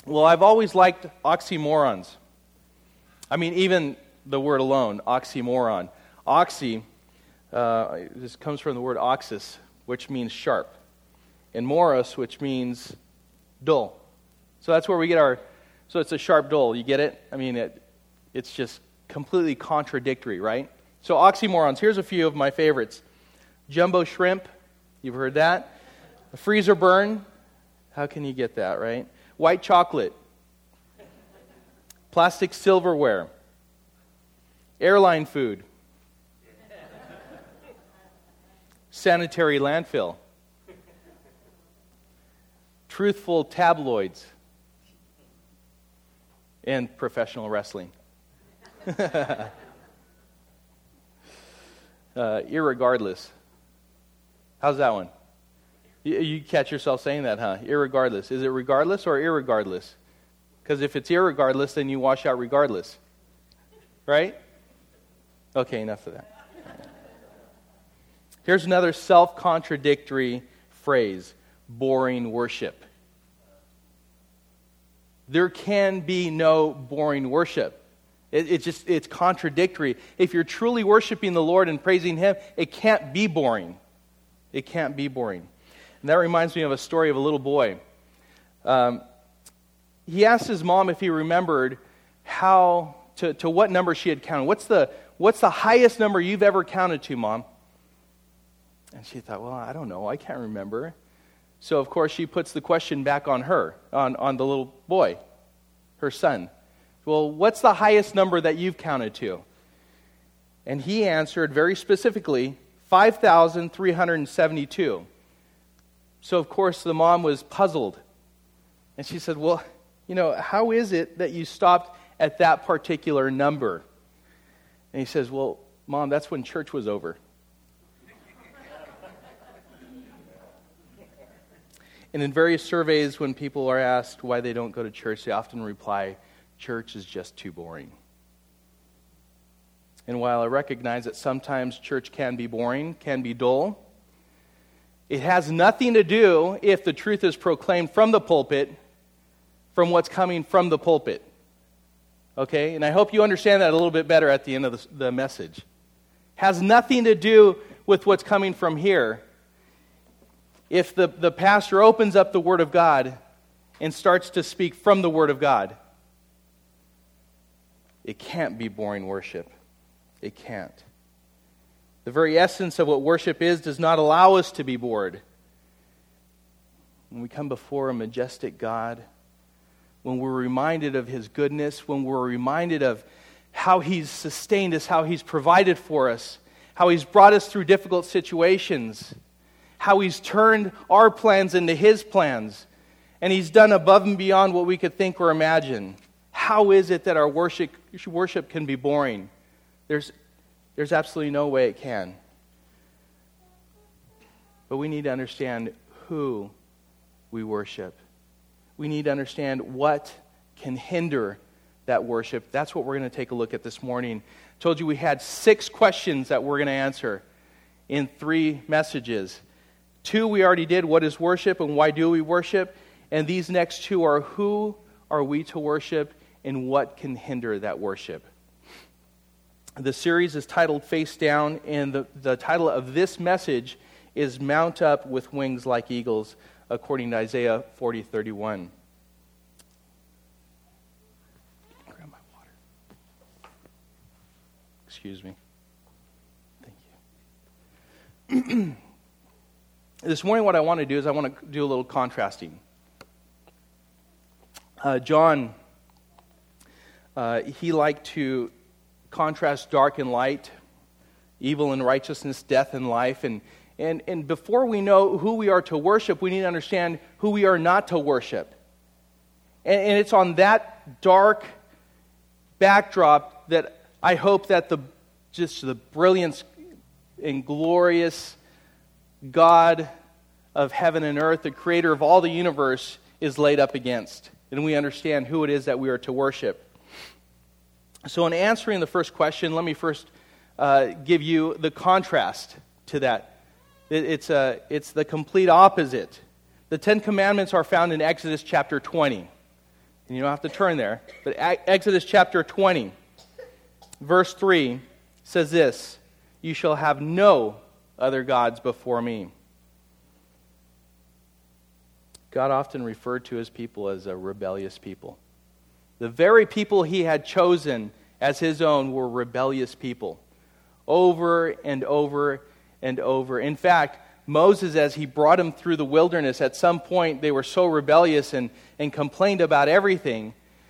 Well, I've always liked oxymorons. I mean, even the word alone, oxymoron. Oxy, this comes from the word oxus, which means sharp, and moros, which means dull. So that's where we get so it's a sharp dull. You get it? I mean, it's just completely contradictory, right? So oxymorons, here's a few of my favorites. Jumbo shrimp, you've heard that. A freezer burn, how can you get that, right? White chocolate. Plastic silverware. Airline food. Sanitary landfill. Truthful tabloids. And professional wrestling. Irregardless. How's that one? You catch yourself saying that, huh? Irregardless. Is it regardless or irregardless? Because if it's irregardless, then you wash out regardless. Right? Okay, enough of that. Here's another self-contradictory phrase. Boring worship. There can be no boring worship. It's contradictory. If you're truly worshiping the Lord and praising Him, it can't be boring. It can't be boring. And that reminds me of a story of a little boy. He asked his mom if he remembered how to what number she had counted. What's the highest number you've ever counted to, Mom? And she thought, well, I don't know. I can't remember. So, of course, she puts the question back on her, on the little boy, her son. Well, what's the highest number that you've counted to? And he answered very specifically, 5,372. So, of course, the mom was puzzled. And she said, well, how is it that you stopped at that particular number? And he says, well, Mom, that's when church was over. And in various surveys, when people are asked why they don't go to church, they often reply, church is just too boring. And while I recognize that sometimes church can be boring, can be dull, it has nothing to do, if the truth is proclaimed from the pulpit, from what's coming from the pulpit. Okay? And I hope you understand that a little bit better at the end of the message. Has nothing to do with what's coming from here. If the pastor opens up the Word of God and starts to speak from the Word of God, it can't be boring worship. It can't. The very essence of what worship is does not allow us to be bored. When we come before a majestic God, when we're reminded of His goodness, when we're reminded of how He's sustained us, how He's provided for us, how He's brought us through difficult situations, how He's turned our plans into His plans, and He's done above and beyond what we could think or imagine. How is it that our worship can be boring? There's absolutely no way it can. But we need to understand who we worship. We need to understand what can hinder that worship. That's what we're going to take a look at this morning. I told you we had 6 questions that we're going to answer in 3 messages. 2 we already did, what is worship and why do we worship? And these next 2 are who are we to worship and what can hinder that worship. The series is titled Face Down, and the title of this message is Mount Up with Wings Like Eagles, according to Isaiah 40:31. Grab my water. Excuse me. Thank you. This morning what I want to do is I want to do a little contrasting. John, he liked to contrast dark and light, evil and righteousness, death and life. And before we know who we are to worship, we need to understand who we are not to worship. And it's on that dark backdrop that I hope that the brilliance and glorious God of heaven and earth, the creator of all the universe, is laid up against. And we understand who it is that we are to worship. So in answering the first question, let me first give you the contrast to that. It's the complete opposite. The 10 Commandments are found in Exodus chapter 20. And you don't have to turn there, but Exodus chapter 20, verse 3 says this, "You shall have no other gods before me." God often referred to his people as a rebellious people. The very people he had chosen as his own were rebellious people. Over and over and over. In fact, Moses, as he brought him through the wilderness, at some point they were so rebellious and complained about everything.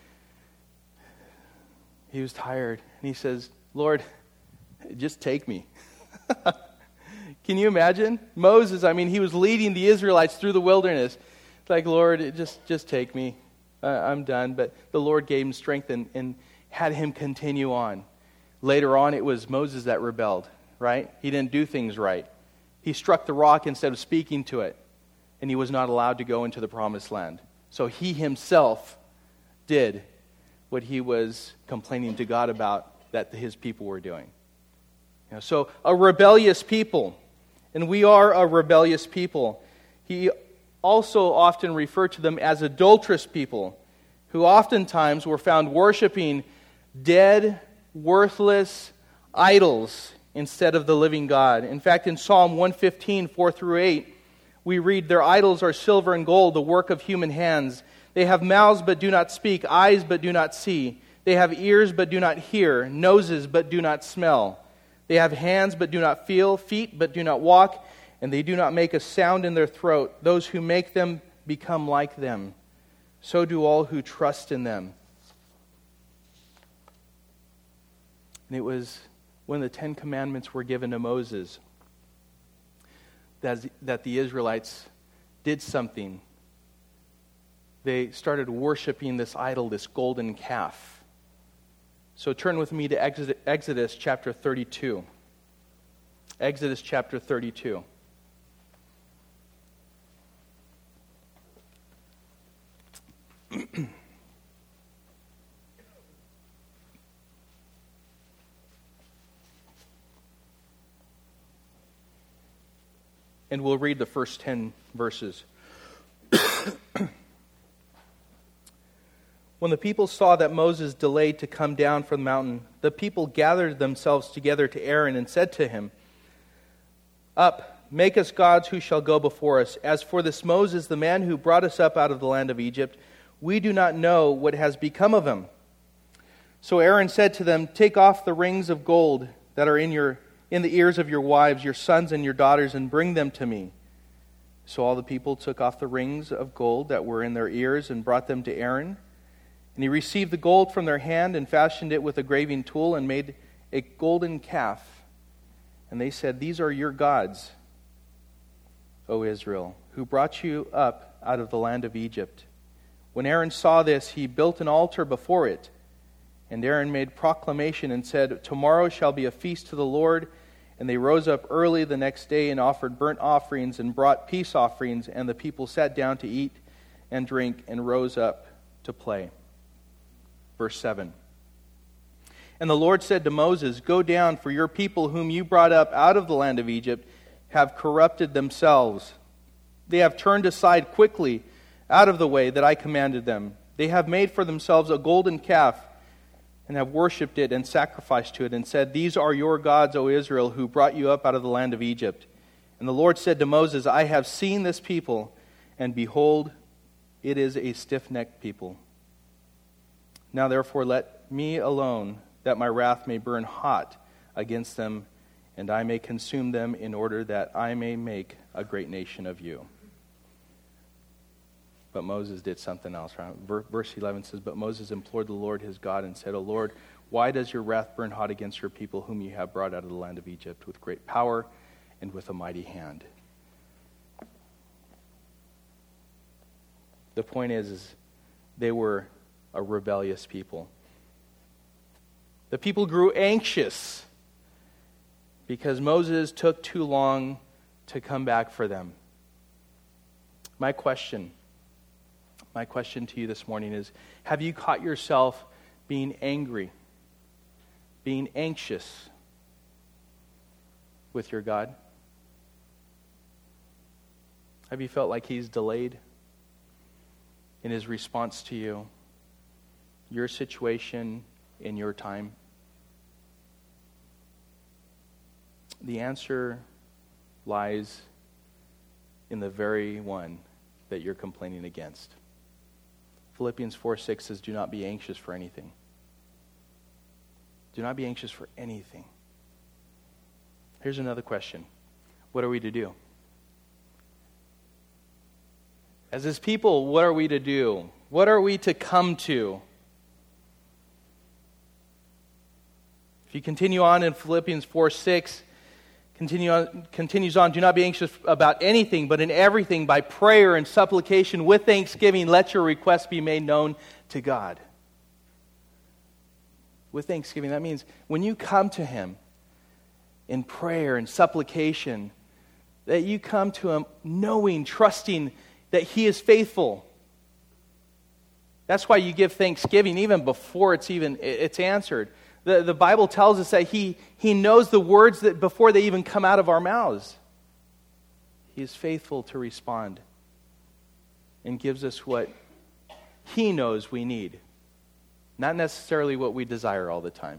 He was tired. And he says, "Lord, just take me." Can you imagine? Moses, he was leading the Israelites through the wilderness. It's like, "Lord, just take me. I'm done." But the Lord gave him strength and had him continue on. Later on, it was Moses that rebelled, right? He didn't do things right. He struck the rock instead of speaking to it, and he was not allowed to go into the promised land. So he himself did what he was complaining to God about that his people were doing. So a rebellious people, and we are a rebellious people. He also often referred to them as adulterous people, who oftentimes were found worshiping dead, worthless idols instead of the living God. In fact, in Psalm 115, 4 through 8, we read, "Their idols are silver and gold, the work of human hands. They have mouths but do not speak, eyes but do not see. They have ears but do not hear, noses but do not smell. They have hands but do not feel, feet but do not walk, and they do not make a sound in their throat. Those who make them become like them. So do all who trust in them." And it was when the Ten Commandments were given to Moses that the Israelites did something. They started worshiping this idol, this golden calf. So turn with me to Exodus chapter 32. Exodus chapter 32. And we'll read the first 10 verses. When the people saw that Moses delayed to come down from the mountain, the people gathered themselves together to Aaron and said to him, "Up, make us gods who shall go before us. As for this Moses, the man who brought us up out of the land of Egypt, we do not know what has become of him." So Aaron said to them, "Take off the rings of gold that are in the ears of your wives, your sons and your daughters, and bring them to me." So all the people took off the rings of gold that were in their ears and brought them to Aaron. And he received the gold from their hand and fashioned it with a graving tool and made a golden calf. And they said, "These are your gods, O Israel, who brought you up out of the land of Egypt." When Aaron saw this, he built an altar before it. And Aaron made proclamation and said, "Tomorrow shall be a feast to the Lord." And they rose up early the next day and offered burnt offerings and brought peace offerings. And the people sat down to eat and drink and rose up to play. Verse 7. And the Lord said to Moses, "Go down, for your people whom you brought up out of the land of Egypt have corrupted themselves. They have turned aside quickly out of the way that I commanded them. They have made for themselves a golden calf and have worshipped it and sacrificed to it and said, 'These are your gods, O Israel, who brought you up out of the land of Egypt.' And the Lord said to Moses, 'I have seen this people, and behold, it is a stiff-necked people. Now therefore let me alone, that my wrath may burn hot against them, and I may consume them, in order that I may make a great nation of you.'" But Moses did something else. Right? Verse 11 says, "But Moses implored the Lord his God and said, 'O Lord, why does your wrath burn hot against your people whom you have brought out of the land of Egypt with great power and with a mighty hand?'" The point is they were a rebellious people. The people grew anxious because Moses took too long to come back for them. My question to you this morning is, have you caught yourself being angry, being anxious with your God? Have you felt like he's delayed in his response to you? your situation in your time? The answer lies in the very one that you're complaining against. Philippians 4:6 says, do not be anxious for anything. Do not be anxious for anything. Here's another question. What are we to do? As His people, what are we to do? What are we to come to? If you continue on in Philippians 4:6, continues on, do not be anxious about anything, but in everything, by prayer and supplication, with thanksgiving, let your requests be made known to God. With thanksgiving, that means when you come to Him in prayer and supplication, that you come to Him knowing, trusting that He is faithful. That's why you give thanksgiving even before it's answered. The Bible tells us that He knows the words that before they even come out of our mouths. He is faithful to respond and gives us what He knows we need. Not necessarily what we desire all the time.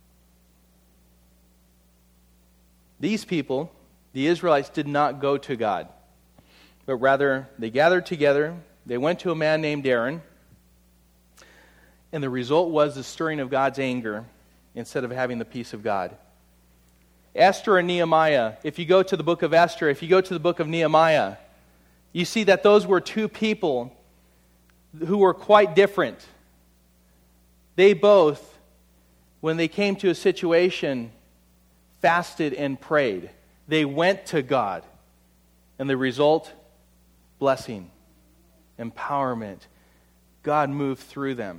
These people, the Israelites, did not go to God, but rather they gathered together. They went to a man named Aaron, and the result was the stirring of God's anger instead of having the peace of God. Esther and Nehemiah, if you go to the book of Esther, if you go to the book of Nehemiah, you see that those were two people who were quite different. They both, when they came to a situation, fasted and prayed. They went to God. And the result, blessing, empowerment. God moved through them.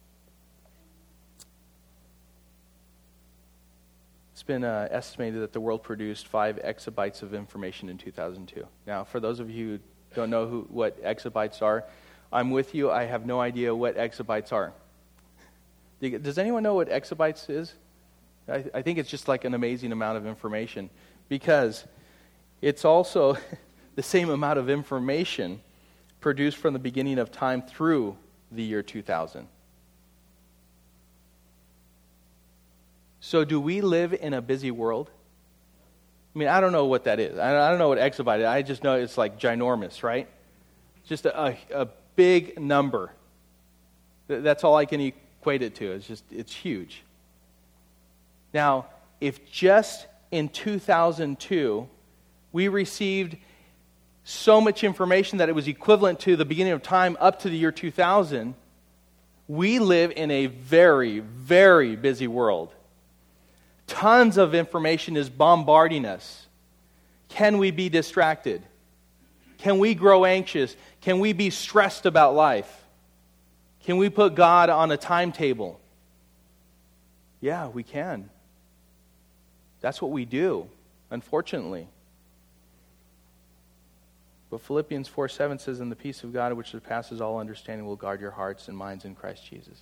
It's been estimated that the world produced 5 exabytes of information in 2002. Now, for those of you who don't know what exabytes are, I'm with you. I have no idea what exabytes are. Does anyone know what exabytes is? I think it's just like an amazing amount of information, because it's also the same amount of information produced from the beginning of time through the year 2000. So do we live in a busy world? I mean, I don't know what that is. I don't know what exabyte is. I just know it's like ginormous, right? Just a big number. That's all I can equate it to. It's huge. Now, if just in 2002 we received so much information that it was equivalent to the beginning of time up to the year 2000, we live in a very, very busy world. Tons of information is bombarding us. Can we be distracted? Can we grow anxious? Can we be stressed about life? Can we put God on a timetable? Yeah, we can. That's what we do, unfortunately. But Philippians 4:7 says, "And the peace of God, which surpasses all understanding, will guard your hearts and minds in Christ Jesus."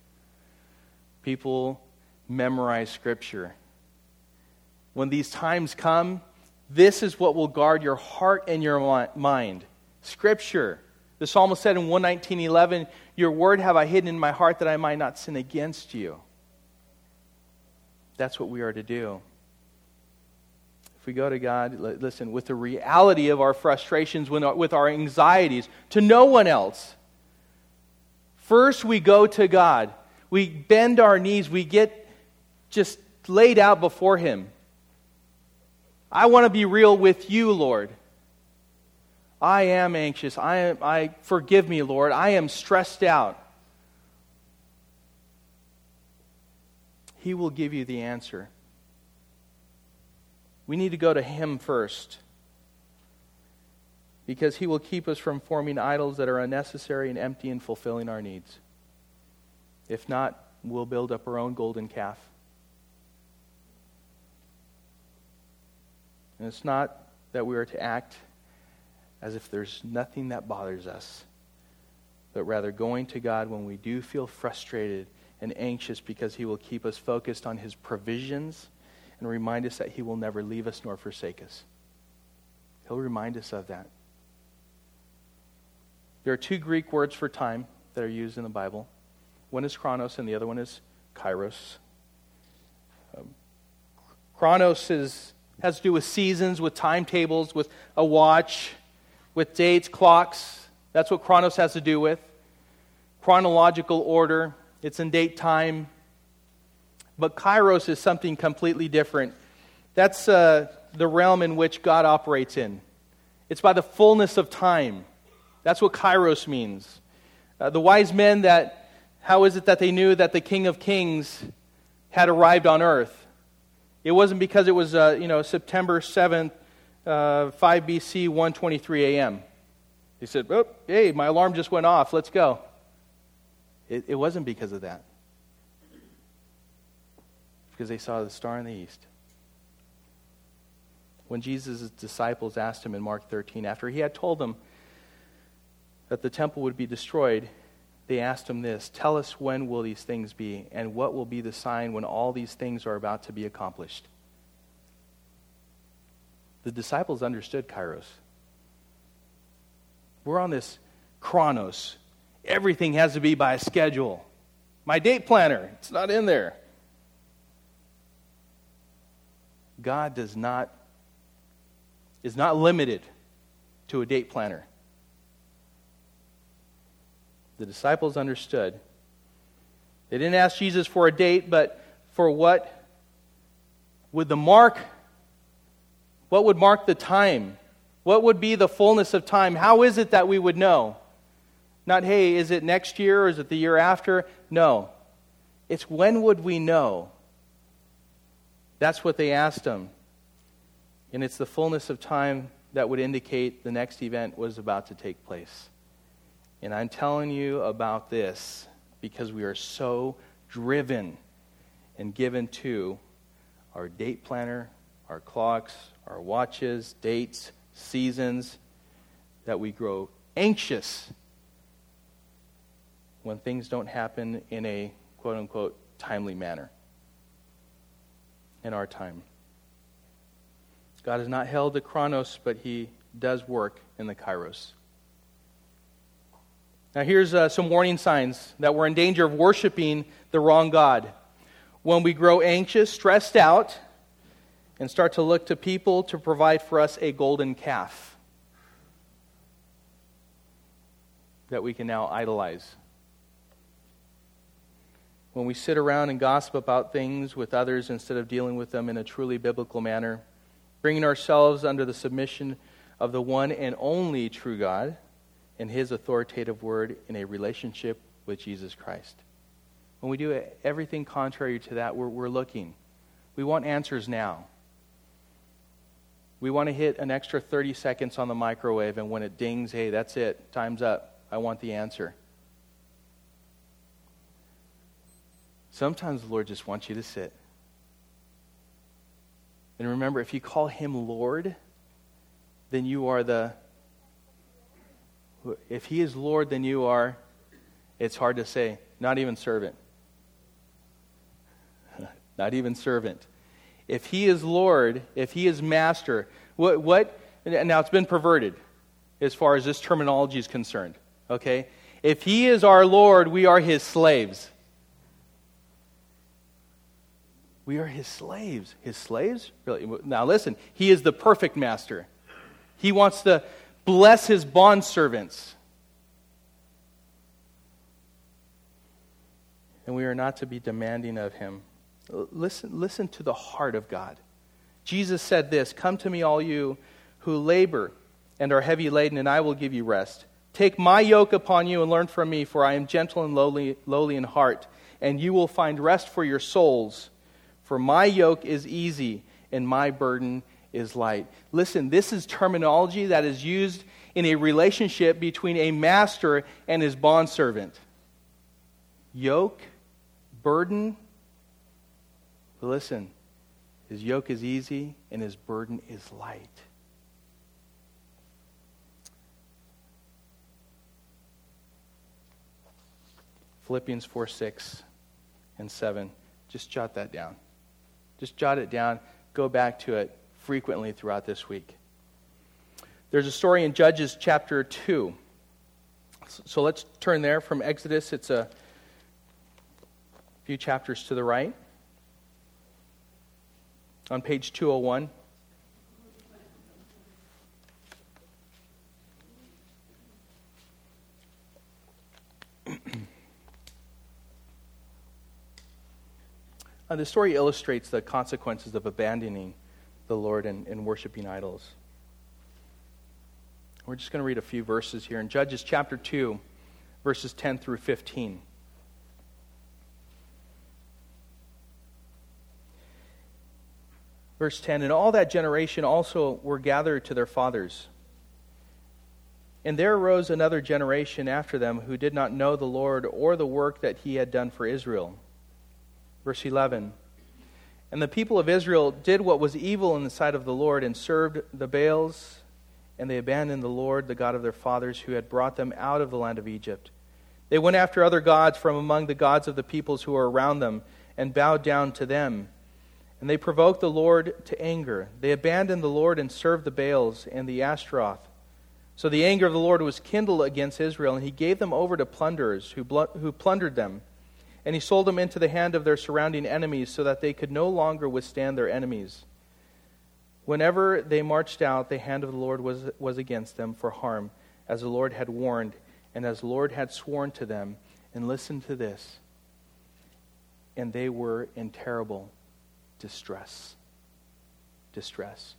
People memorize Scripture. When these times come, this is what will guard your heart and your mind. Scripture. The psalmist said in 119:11, "Your word have I hidden in my heart that I might not sin against you." That's what we are to do. If we go to God, listen, with the reality of our frustrations, with our anxieties, to no one else. First we go to God. We bend our knees. We get just laid out before Him. I want to be real with you, Lord. I am anxious. Forgive me, Lord. I am stressed out. He will give you the answer. We need to go to Him first, because He will keep us from forming idols that are unnecessary and empty and fulfilling our needs. If not, we'll build up our own golden calf. And it's not that we are to act as if there's nothing that bothers us, but rather going to God when we do feel frustrated and anxious, because He will keep us focused on His provisions and remind us that He will never leave us nor forsake us. He'll remind us of that. There are 2 Greek words for time that are used in the Bible. One is chronos and the other one is kairos. Chronos has to do with seasons, with timetables, with a watch, with dates, clocks. That's what chronos has to do with. Chronological order. It's in date time. But kairos is something completely different. That's the realm in which God operates in. It's by the fullness of time. That's what kairos means. The wise men, how is it that they knew that the King of Kings had arrived on earth? It wasn't because it was September 7th, 5 BC, 1:23 a.m. They said, oh, hey, my alarm just went off, let's go. It wasn't because of that. Because they saw the star in the east. When Jesus' disciples asked him in Mark 13, after he had told them that the temple would be destroyed, they asked him this, tell us when will these things be, and what will be the sign when all these things are about to be accomplished? The disciples understood kairos. We're on this chronos. Everything has to be by a schedule. My date planner, it's not in there. God is not limited to a date planner. The disciples understood. They didn't ask Jesus for a date, but for what would mark the time? What would be the fullness of time? How is it that we would know? Not, hey, is it next year or is it the year after? No. It's when would we know? That's what they asked him. And it's the fullness of time that would indicate the next event was about to take place. And I'm telling you about this because we are so driven and given to our date planner, our clocks, our watches, dates, seasons, that we grow anxious when things don't happen in a quote-unquote timely manner in our time. God is not held to chronos, but he does work in the kairos. Now here's some warning signs that we're in danger of worshiping the wrong God. When we grow anxious, stressed out, and start to look to people to provide for us a golden calf that we can now idolize. When we sit around and gossip about things with others instead of dealing with them in a truly biblical manner, bringing ourselves under the submission of the one and only true God and his authoritative word in a relationship with Jesus Christ. When we do everything contrary to that, we're looking. We want answers now. We want to hit an extra 30 seconds on the microwave, and when it dings, hey, that's it, time's up. I want the answer. Sometimes the Lord just wants you to sit. And remember, if you call him Lord, then you are if he is Lord, then you are, it's hard to say, not even servant. Not even servant. If he is Lord, if he is master, what now it's been perverted as far as this terminology is concerned, okay? If he is our Lord, we are his slaves. We are his slaves. His slaves? Really? Now listen, he is the perfect master. He wants to bless his bondservants. And we are not to be demanding of him. Listen to the heart of God. Jesus said this, "Come to me, all you who labor and are heavy laden, and I will give you rest. Take my yoke upon you and learn from me, for I am gentle and lowly in heart, and you will find rest for your souls. For my yoke is easy and my burden is light." Listen, this is terminology that is used in a relationship between a master and his bondservant. Yoke, burden. But listen, his yoke is easy and his burden is light. Philippians 4:6 and 7. Just jot that down. Just jot it down. Go back to it frequently throughout this week. There's a story in Judges chapter 2. So let's turn there from Exodus. It's a few chapters to the right, on page 201. The story illustrates the consequences of abandoning the Lord and worshiping idols. We're just going to read a few verses here in Judges chapter 2, verses 10 through 15. Verse 10, "And all that generation also were gathered to their fathers. And there arose another generation after them who did not know the Lord or the work that he had done for Israel." Verse 11, "And the people of Israel did what was evil in the sight of the Lord and served the Baals, and they abandoned the Lord, the God of their fathers, who had brought them out of the land of Egypt. They went after other gods from among the gods of the peoples who were around them and bowed down to them. And they provoked the Lord to anger. They abandoned the Lord and served the Baals and the Ashtaroth. So the anger of the Lord was kindled against Israel, and he gave them over to plunderers who plundered them. And he sold them into the hand of their surrounding enemies so that they could no longer withstand their enemies. Whenever they marched out, the hand of the Lord was against them for harm, as the Lord had warned, and as the Lord had sworn to them. And listen to this. And they were in terrible distress. Distress.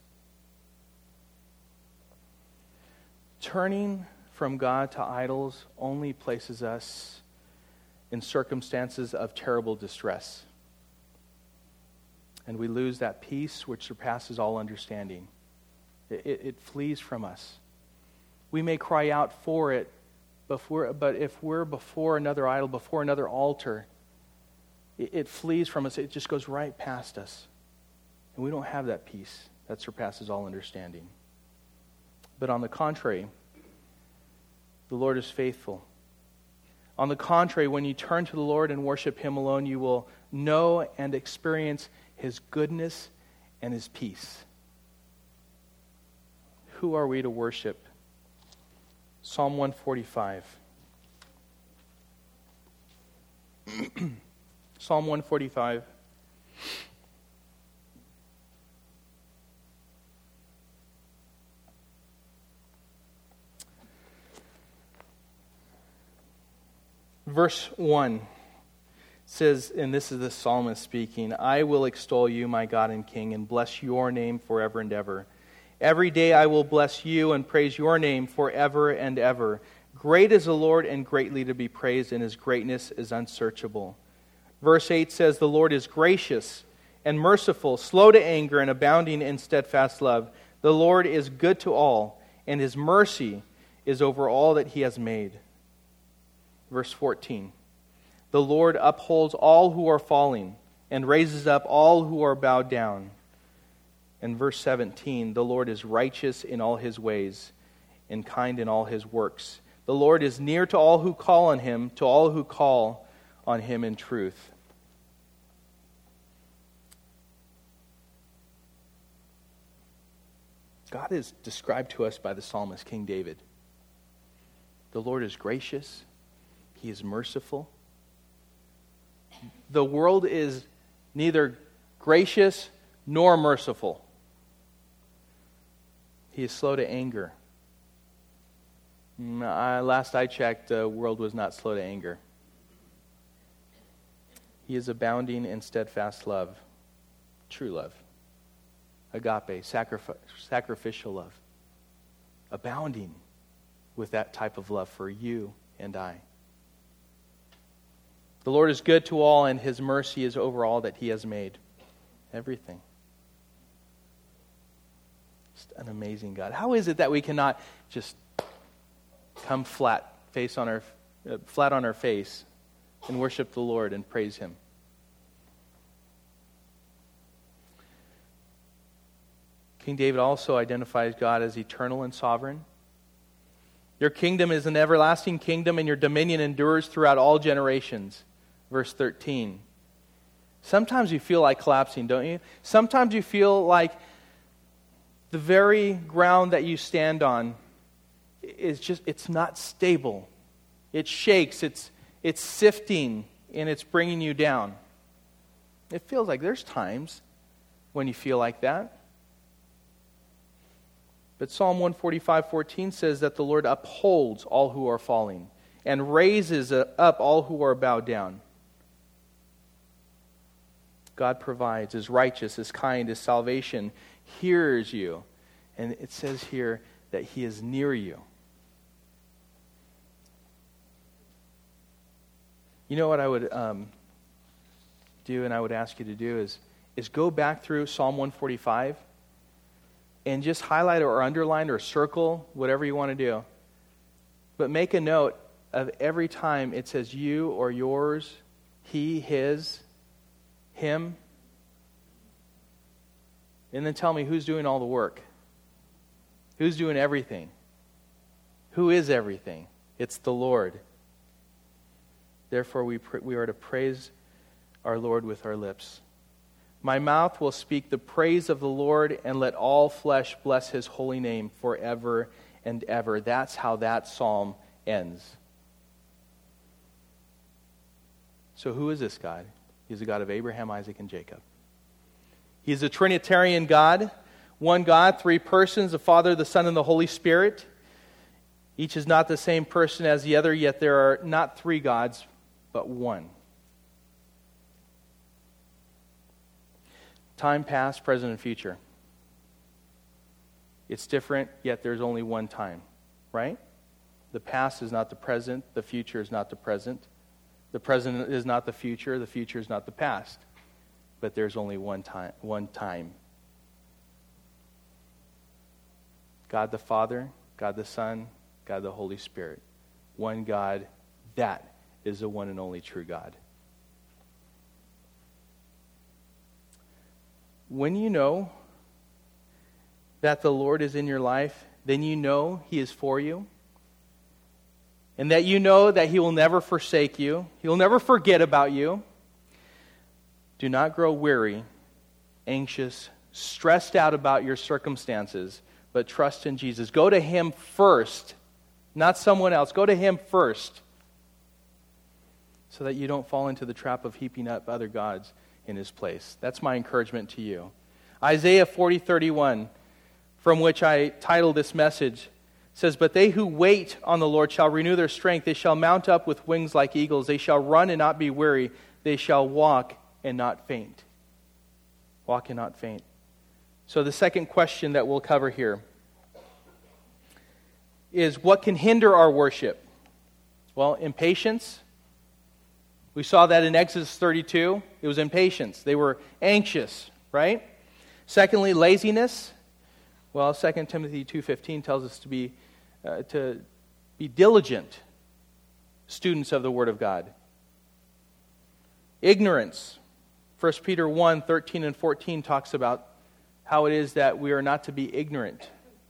Turning from God to idols only places us in circumstances of terrible distress. And we lose that peace which surpasses all understanding. It flees from us. We may cry out for it, but if we're before another idol, before another altar, it flees from us. It just goes right past us. And we don't have that peace that surpasses all understanding. But on the contrary, the Lord is faithful. On the contrary, when you turn to the Lord and worship him alone, you will know and experience his goodness and his peace. Who are we to worship? Psalm 145. Psalm 145. Verse 1 says, and this is the psalmist speaking, "I will extol you, my God and King, and bless your name forever and ever. Every day I will bless you and praise your name forever and ever. Great is the Lord and greatly to be praised, and his greatness is unsearchable." Verse 8 says, "The Lord is gracious and merciful, slow to anger, and abounding in steadfast love. The Lord is good to all, and his mercy is over all that he has made." Verse 14, "The Lord upholds all who are falling, and raises up all who are bowed down." And verse 17, "The Lord is righteous in all his ways, and kind in all his works. The Lord is near to all who call on him, to all who call on him in truth." God is described to us by the psalmist King David. The Lord is gracious. He is merciful. The world is neither gracious nor merciful. He is slow to anger. Last I checked, the world was not slow to anger. He is abounding in steadfast love, true love, agape, sacrificial love, abounding with that type of love for you and I. The Lord is good to all, and his mercy is over all that he has made. Everything. Just an amazing God. How is it that we cannot just come flat on our face and worship the Lord and praise him? King David also identifies God as eternal and sovereign. Your kingdom is an everlasting kingdom, and your dominion endures throughout all generations. Verse 13. Sometimes you feel like collapsing, don't you? Sometimes you feel like the very ground that you stand on is it's not stable. It shakes, it's sifting, and it's bringing you down. It feels like there's times when you feel like that. But Psalm 145:14 says that the Lord upholds all who are falling and raises up all who are bowed down. God provides, is righteous, is kind, his salvation hears you. And it says here that he is near you. You know what I would do, and I would ask you to do, is go back through Psalm 145 and just highlight or underline or circle, whatever you want to do. But make a note of every time it says you or yours, he, his, him. And then tell me who's doing all the work. Who's doing everything? Who is everything? It's the Lord. Therefore, we are to praise our Lord with our lips. My mouth will speak the praise of the Lord, and let all flesh bless his holy name forever and ever. That's how that psalm ends. So who is this God? He's the God of Abraham, Isaac, and Jacob. He's a Trinitarian God. One God, three persons, the Father, the Son, and the Holy Spirit. Each is not the same person as the other, yet there are not three gods, but one. Time, past, present, and future. It's different, yet there's only one time, right? The past is not the present, the future is not the present. The present is not the future is not the past. But there's only one time. God the Father, God the Son, God the Holy Spirit. One God, that is the one and only true God. When you know that the Lord is in your life, then you know he is for you. And that you know that he will never forsake you. He'll never forget about you. Do not grow weary, anxious, stressed out about your circumstances, but trust in Jesus. Go to him first, not someone else. Go to him first, so that you don't fall into the trap of heaping up other gods in his place. That's my encouragement to you. Isaiah 40:31, from which I titled this message, says, "But they who wait on the Lord shall renew their strength. They shall mount up with wings like eagles. They shall run and not be weary. They shall walk and not faint." Walk and not faint. So the second question that we'll cover here is, what can hinder our worship? Well, impatience. We saw that in Exodus 32. It was impatience. They were anxious, right? Secondly, laziness. Well, 2 Timothy 2:15 tells us to be diligent students of the Word of God. Ignorance. 1 Peter 1:13 and 14 talks about how it is that we are not to be ignorant.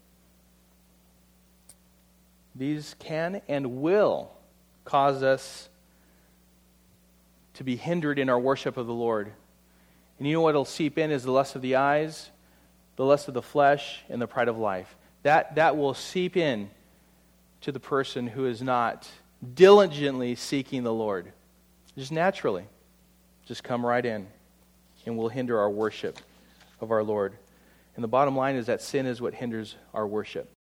These can and will cause us to be hindered in our worship of the Lord. And you know what will seep in is the lust of the eyes, the lust of the flesh, and the pride of life. That will seep in to the person who is not diligently seeking the Lord. Just naturally. Just come right in and will hinder our worship of our Lord. And the bottom line is that sin is what hinders our worship.